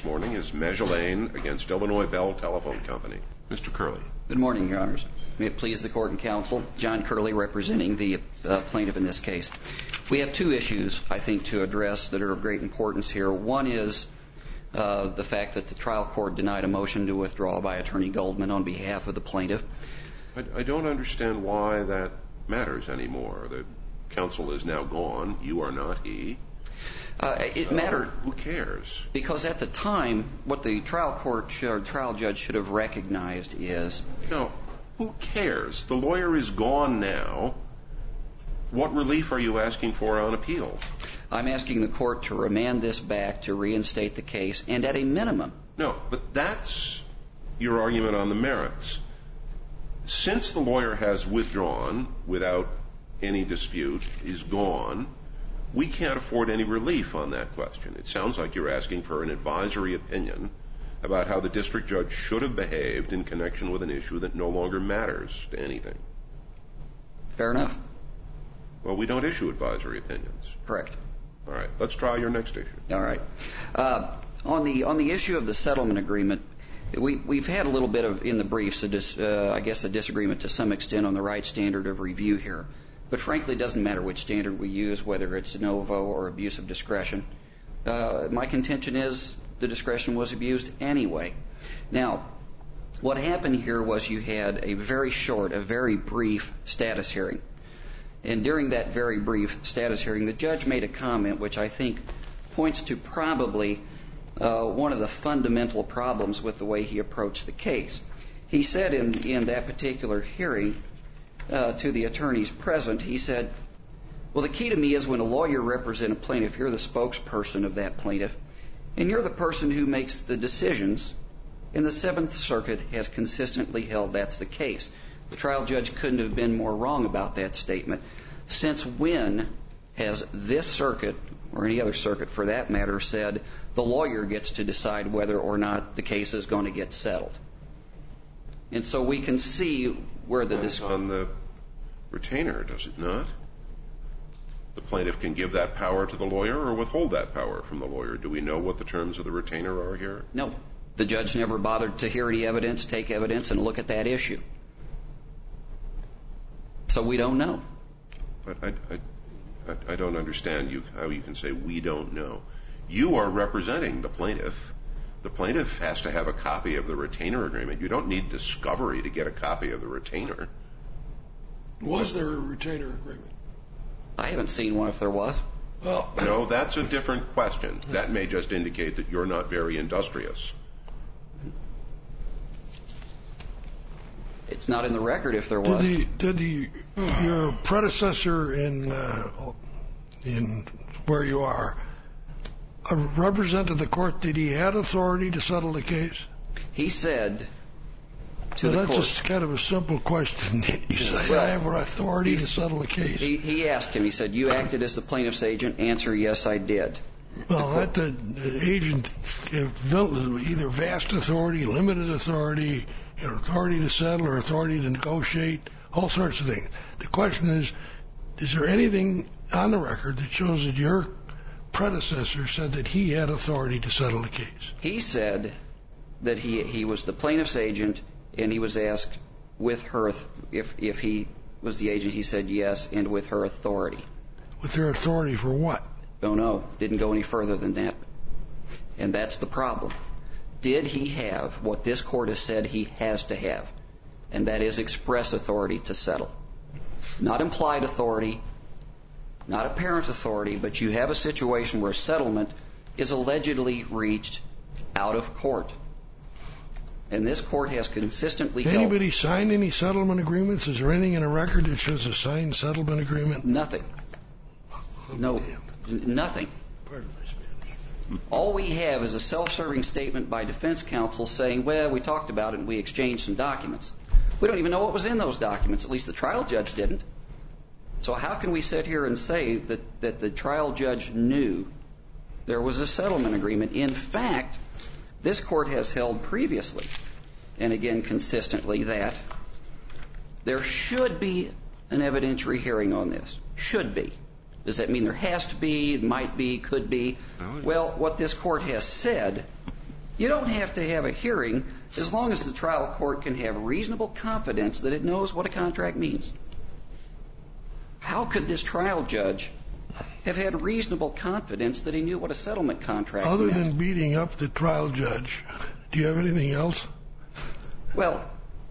this morning is Megelane against Illinois Bell Telephone Company. Mr. Curley. Good morning, Your Honors. May it please the Court and Counsel, John Curley representing the plaintiff in this case. We have two issues, I think, to address that are of great importance here. One is the fact that the trial court denied a motion to withdraw by Attorney Goldman on behalf of the plaintiff. I don't understand why that matters anymore. The counsel is now gone. You are not he. It mattered. Who cares? Because at the time, what the trial judge should have recognized is... No, who cares? The lawyer is gone now. What relief are you asking for on appeal? I'm asking the court to remand this back to reinstate the case, and at a minimum... No, but that's your argument on the merits. Since the lawyer has withdrawn without any dispute, is gone, we can't afford any relief on that question. It sounds like you're asking for an advisory opinion about how the district judge should have behaved in connection with an issue that no longer matters to anything. Fair enough. Well, we don't issue advisory opinions. Correct. All right. Let's try your next issue. All right. On the issue of the settlement agreement, we've had a little bit of, in the briefs, I guess a disagreement to some extent on the right standard of review here. But frankly, it doesn't matter which standard we use, whether it's de novo or abuse of discretion. My contention is the discretion was abused anyway. Now, what happened here was you had a very short, a very brief status hearing. And during that very brief status hearing, the judge made a comment which I think points to probably one of the fundamental problems with the way he approached the case. He said in that particular hearing to the attorneys present, he said, well, the key to me is when a lawyer represents a plaintiff, you're the spokesperson of that plaintiff, and you're the person who makes the decisions, and the Seventh Circuit has consistently held that's the case. The trial judge couldn't have been more wrong about that statement. Since when has this circuit, or any other circuit for that matter, said the lawyer gets to decide whether or not the case is going to get settled? And so we can see where the... It's on the retainer, does it not? The plaintiff can give that power to the lawyer or withhold that power from the lawyer. Do we know what the terms of the retainer are here? No. The judge never bothered to hear any evidence, take evidence, and look at that issue. So we don't know. But I don't understand how you can say we don't know. You are representing the plaintiff. The plaintiff has to have a copy of the retainer agreement. You don't need discovery to get a copy of the retainer. Was there a retainer agreement? I haven't seen one if there was. Well, no, that's a different question. That may just indicate that you're not very industrious. It's not in the record if there was. Did your predecessor in where you are represented the court? Did he have authority to settle the case? He said to the court. That's just kind of a simple question. You say, I have authority to settle the case. He asked him. He said, you acted as the plaintiff's agent. Answer, yes, I did. Well, let the agent have either vast authority, limited authority, authority to settle or authority to negotiate, all sorts of things. The question is there anything on the record that shows that your predecessor said that he had authority to settle the case? He said that he was the plaintiff's agent, and he was asked with her, if he was the agent, he said yes, and with her authority. With her authority for what? Don't know. Didn't go any further than that. And that's the problem. Did he have what this court has said he has to have, and that is express authority to settle? Not implied authority, not apparent authority, but you have a situation where settlement is allegedly reached out of court. And this court has consistently held... Anybody signed any settlement agreements? Is there anything in a record that shows a signed settlement agreement? Nothing. No, nothing. Pardon my Spanish. All we have is a self-serving statement by defense counsel saying, well, we talked about it and we exchanged some documents. We don't even know what was in those documents. At least the trial judge didn't. So how can we sit here and say that the trial judge knew there was a settlement agreement? In fact, this court has held previously, and again consistently, that there should be an evidentiary hearing on this. Should be. Does that mean there has to be, might be, could be? Well, what this court has said You don't have to have a hearing as long as the trial court can have reasonable confidence that it knows what a contract means. How could this trial judge have had reasonable confidence that he knew what a settlement contract meant? Other than beating up the trial judge, do you have anything else? Well,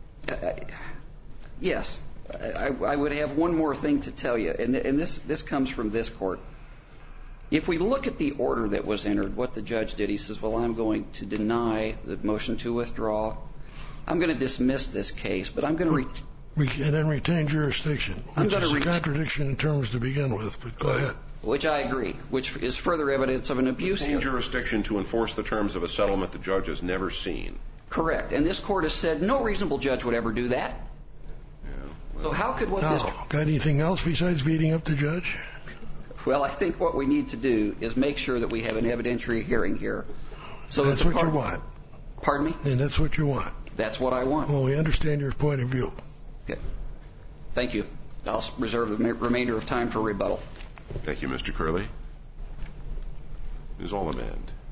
yes. I would have one more thing to tell you, and this comes from this court. If we look at the order that was entered, what the judge did, he says, well, I'm going to deny the motion to withdraw. I'm going to dismiss this case, but I'm going to and then retain jurisdiction, which is a contradiction in terms to begin with, but go ahead. Which I agree, which is further evidence of an abuse. Retain jurisdiction to enforce the terms of a settlement the judge has never seen. Correct. And this court has said no reasonable judge would ever do that. Yeah, well, so how could got anything else besides beating up the judge? Well, I think what we need to do is make sure that we have an evidentiary hearing here. So that's what you want. Pardon me? And that's what you want. That's what I want. Well, we understand your point of view. Okay. Thank you. I'll reserve the remainder of time for rebuttal. Thank you, Mr. Curley. Ms. Olamand.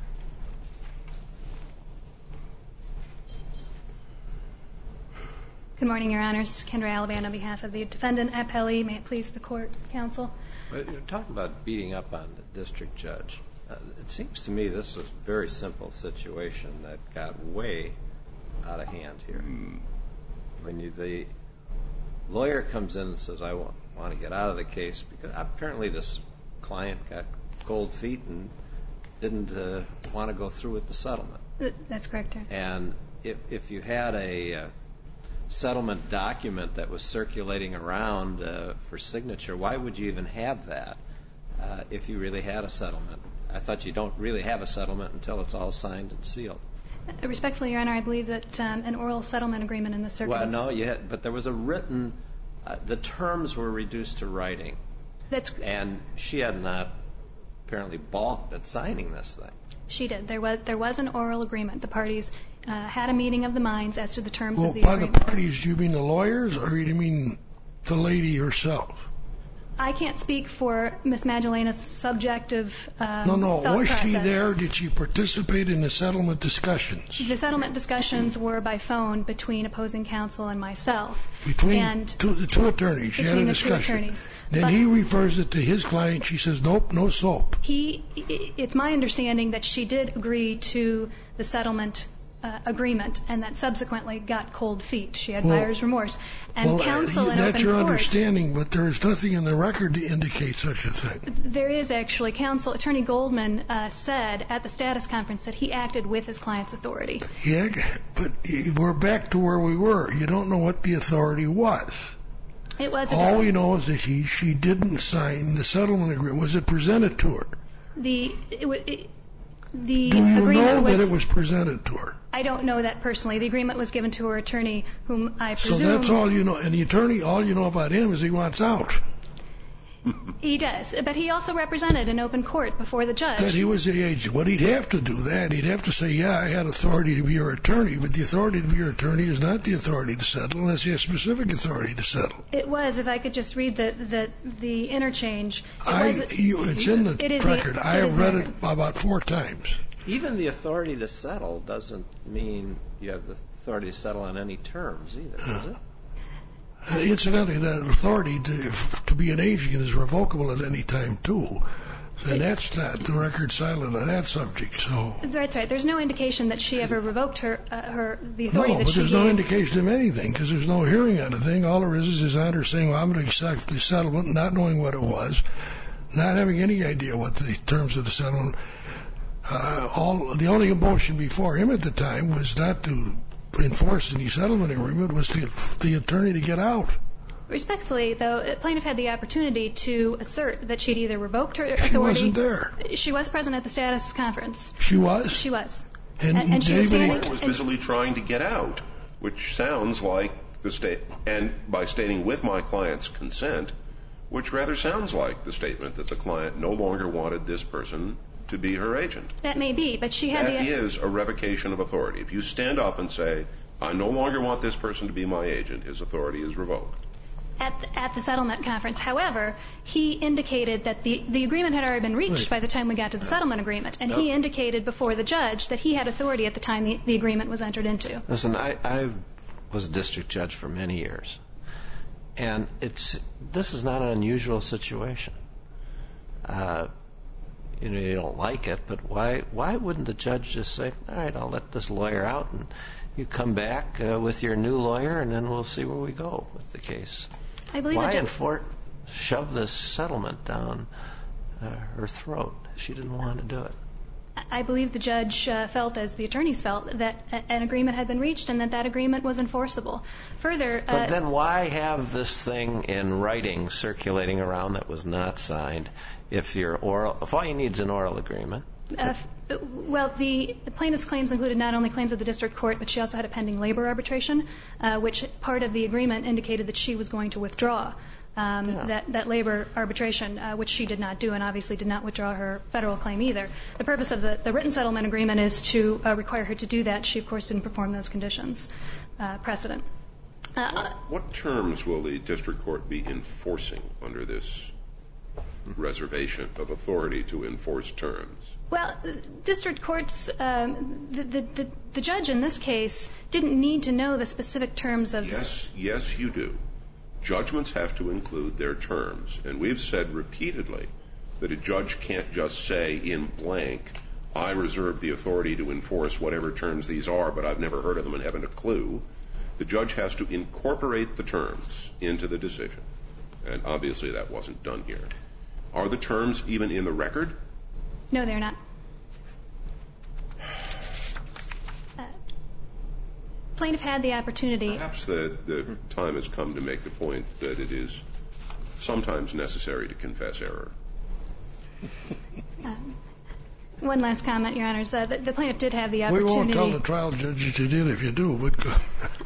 Good morning, Your Honors. Kendra Alaband on behalf of the defendant, appellee. May it please the court, counsel. You're talking about beating up on the district judge. It seems to me this is a very simple situation that got way out of hand here. When the lawyer comes in and says, I want to get out of the case, because apparently this client got cold feet and didn't want to go through with the settlement. That's correct, Your Honor. And if you had a settlement document that was circulating around for signature, why would you even have that if you really had a settlement? I thought you don't really have a settlement until it's all signed and sealed. Respectfully, Your Honor, I believe that an oral settlement agreement in the circuit. Well, no, but there was a written. The terms were reduced to writing. And she had not apparently balked at signing this thing. She did. There was an oral agreement. The parties had a meeting of the minds as to the terms of the agreement. By the parties, do you mean the lawyers, or do you mean the lady herself? I can't speak for Ms. Magdalena's subjective thought process. No. Was she there? Did she participate in the settlement discussions? The settlement discussions were by phone between opposing counsel and myself. Between the two attorneys, she had a discussion. Then he refers it to his client. She says, nope, no soap. It's my understanding that she did agree to the settlement agreement, and that subsequently got cold feet. She had buyer's remorse. And counsel in open court. That's your understanding, but there is nothing in the record to indicate such a thing. There is actually. Attorney Goldman said at the status conference that he acted with his client's authority. Yeah, but we're back to where we were. You don't know what the authority was. It was. All we know is that she didn't sign the settlement agreement. Was it presented to her? Do you know that it was presented to her? I don't know that personally. The agreement was given to her attorney, whom I presume. So that's all you know. And the attorney, all you know about him is he wants out. He does. But he also represented in open court before the judge. That he was the agent. Well, he'd have to do that. He'd have to say, yeah, I had authority to be your attorney, but the authority to be your attorney is not the authority to settle unless he has specific authority to settle. It was. If I could just read the interchange. It's in the record. I have read it about 4 times. Even the authority to settle doesn't mean you have the authority to settle on any terms either, does it? Incidentally, that authority to be an agent is revocable at any time, too. And that's not the record silent on that subject. So that's right. There's no indication that she ever revoked the authority that she gave. No, but there's no indication of anything because there's no hearing on the thing. All there is on her saying, well, I'm going to accept the settlement, not knowing what it was, not having any idea what the terms of the settlement. The only motion before him at the time was not to enforce any settlement agreement, was to get the attorney to get out. Respectfully, though, the plaintiff had the opportunity to assert that she'd either revoked her authority. She wasn't there. She was present at the status conference. She was? She was. And she was busily trying to get out, which sounds like the state, and by stating with my client's consent, which rather sounds like the statement that the client no longer wanted this person to be her agent. That may be, but she had That is a revocation of authority. If you stand up and say, I no longer want this person to be my agent, his authority is revoked. at the settlement conference. However, he indicated that the agreement had already been reached by the time we got to the settlement agreement, and he indicated before the judge that he had authority at the time the agreement was entered into. Listen, I was a district judge for many years, and this is not an unusual situation. You don't like it, but why wouldn't the judge just say, all right, I'll let this lawyer out, and you come back with your new lawyer, and then we'll see where we go with the case? I believe Why shove this settlement down her throat? She didn't want to do it. I believe the judge felt, as the attorneys felt, that an agreement had been reached and that agreement was enforceable. Further, but then why have this thing in writing circulating around that was not signed if all you need is an oral agreement? Well, the plaintiff's claims included not only claims of the district court, but she also had a pending labor arbitration, which part of the agreement indicated that she was going to withdraw that labor arbitration, which she did not do, and obviously did not withdraw her federal claim either. The purpose of the written settlement agreement is to require her to do that. She, of course, didn't perform those conditions precedent. What terms will the district court be enforcing under this reservation of authority to enforce terms? Well, district courts, the judge in this case didn't need to know the specific terms of this. Yes, you do. Judgments have to include their terms, and we've said repeatedly that a judge can't just say in blank, I reserve the authority to enforce whatever terms these are, but I've never heard of them and haven't a clue. The judge has to incorporate the terms into the decision, and obviously that wasn't done here. Are the terms even in the record? No, they're not. Plaintiff had the opportunity. Perhaps the time has come to make the point that it is sometimes necessary to confess error. One last comment, Your Honors. The plaintiff did have the opportunity. We won't tell the trial judge that you did if you do, but go.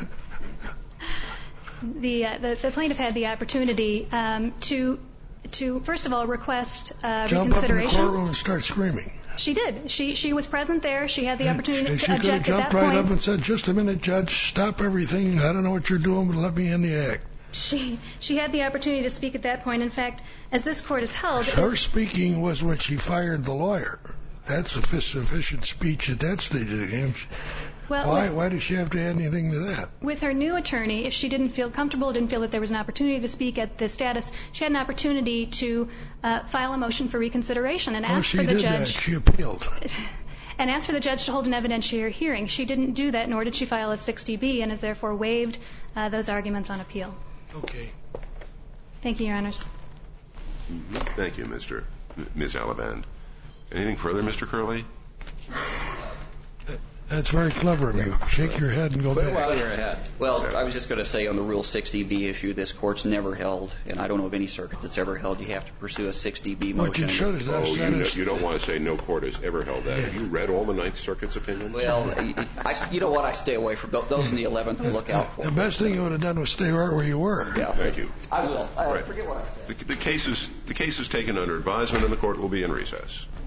The plaintiff had the opportunity to first of all request reconsideration. Jump up in the courtroom and start screaming. She did. She was present there. She had the opportunity to object at that point. She could have jumped right up and said, just a minute, Judge, stop everything. I don't know what you're doing, but let me in the act. She had the opportunity to speak at that point. In fact, as this court has held... Her speaking was when she fired the lawyer. That's sufficient speech at that stage of the game. Well, why does she have to add anything to that? With her new attorney, if she didn't feel comfortable, didn't feel that there was an opportunity to speak at the status, she had an opportunity to file a motion for reconsideration and ask for the judge... She did that. She appealed. And asked for the judge to hold an evidentiary hearing. She didn't do that, nor did she file a 60B, and has therefore waived those arguments on appeal. Okay. Thank you, Your Honors. Thank you, Ms. Alaband. Anything further, Mr. Curley? That's very clever of you. Shake your head and go back. While you're ahead. Well, I was just going to say on the Rule 60B issue, this Court's never held, and I don't know of any circuit that's ever held, you have to pursue a 60B motion. What you should have you don't want to say no court has ever held that. Have you read all the Ninth Circuit's opinions? Well, you know what? I stay away from those in the 11th to look out for. The best thing you would have done was stay right where you were. Yeah. Thank you. I will. Right. Forget what I said. The case is taken under advisement, and the Court will be in recess.